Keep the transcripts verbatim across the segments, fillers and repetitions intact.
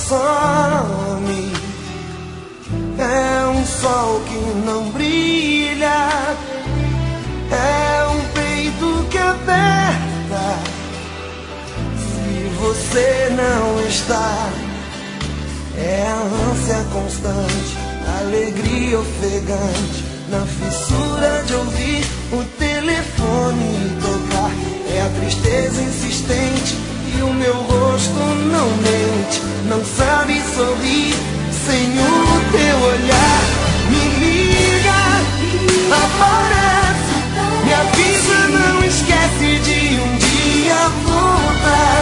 some. É um sol que não brilha, é um peito que aperta. Se você não está, é a ânsia constante, a alegria ofegante, na fissura de ouvir o telefone tocar. É a tristeza insistente e o meu rosto não mente, não sabe sorrir sem o teu olhar. Me liga, aparece, me avisa, não esquece de um dia voltar.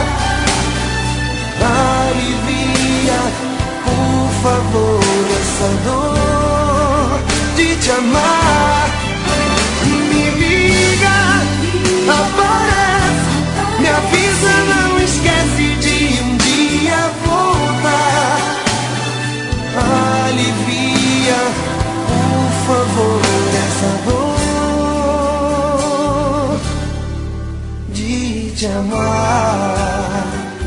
Alivia, por favor, essa dor de te amar. Me liga, aparece, me avisa, não esquece de um dia voltar. Alivia, por favor, essa dor de te amar.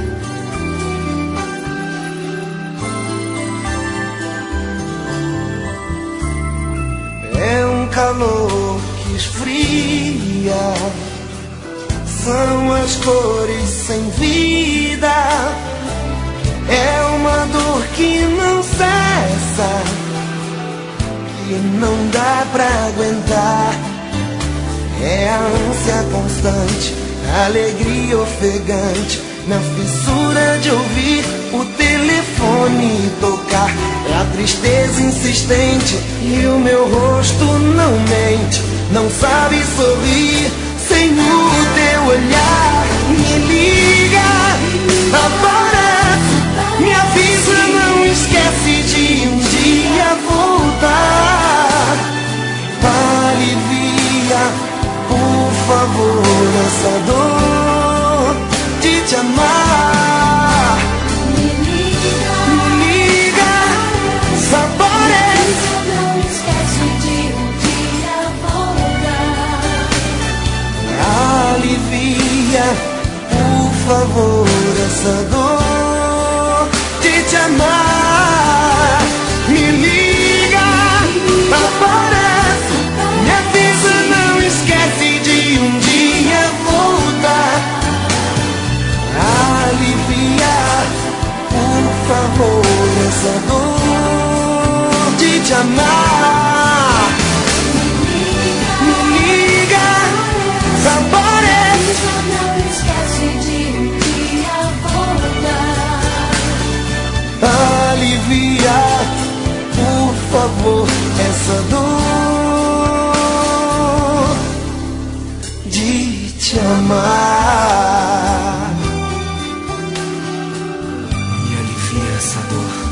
É um calor que esfria, são as cores sem vida. É uma dor que não cessa, que não dá pra aguentar. É a ânsia constante, a alegria ofegante, na fissura de ouvir o telefone tocar. É a tristeza insistente e o meu rosto não mente, não sabe sorrir sem o teu olhar. Me liga, aparece, me avisa, não esquece de um dia voltar. Alivia, por favor, essa dor de te amar. Me liga, me liga, aparece, não esquece de um dia voltar. Alivia, por favor, essa dor de te amar. Me liga, aparece, me avisa, não esquece de um dia voltar. Alivia, por favor, essa dor de te amar. Me liga, aparece, Não esquece de um dia voltar. alivia, por favor, essa dor de te amar. Me alivia essa dor.